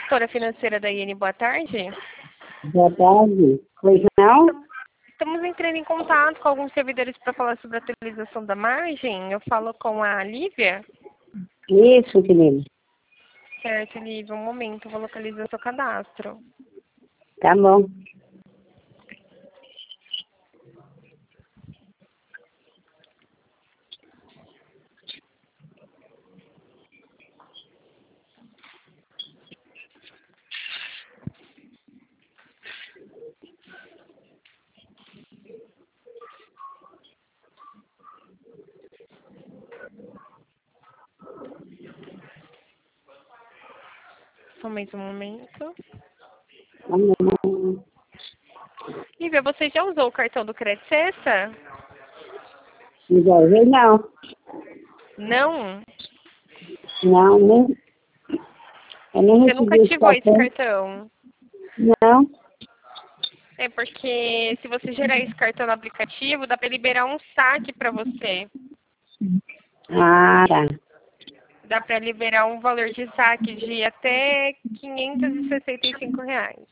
gestora financeira da IN, boa tarde. Boa tarde. Pois não? Estamos entrando em contato com alguns servidores para falar sobre a atualização da margem. Eu falo com a Lívia. Isso, querido. Certo, Lívia, um momento, vou localizar seu cadastro. Tá bom. Só mais um momento. Tá bom. Lívia, você já usou o cartão do Crédito Sexta? Não. Não? Não, nem. Eu nem Você recebi nunca esse ativou esse cartão. cartão? Não. É porque se você gerar esse cartão no aplicativo, dá para liberar um saque para você. Ah, tá. Dá para liberar um valor de saque de até R$ 565.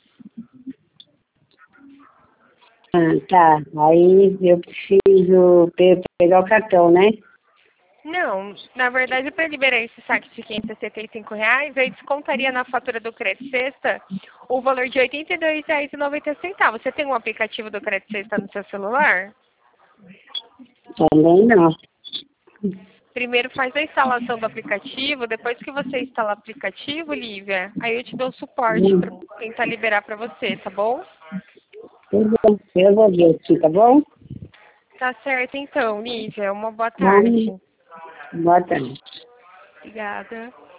Ah, tá. Aí eu preciso pegar o cartão, né? Não, na verdade, para liberar esse saque de R$ 565, aí descontaria na fatura do Crédito Sexta o valor de R$ 82,90. Você tem um aplicativo do Crédito Sexta no seu celular? Também não. Primeiro faz a instalação do aplicativo, depois que você instala o aplicativo, Lívia, aí eu te dou suporte para tentar liberar para você, tá bom? Tudo bem. Eu vou ver aqui, tá bom? Tá certo então, Lívia. Uma boa tarde. Boa tarde. Obrigada.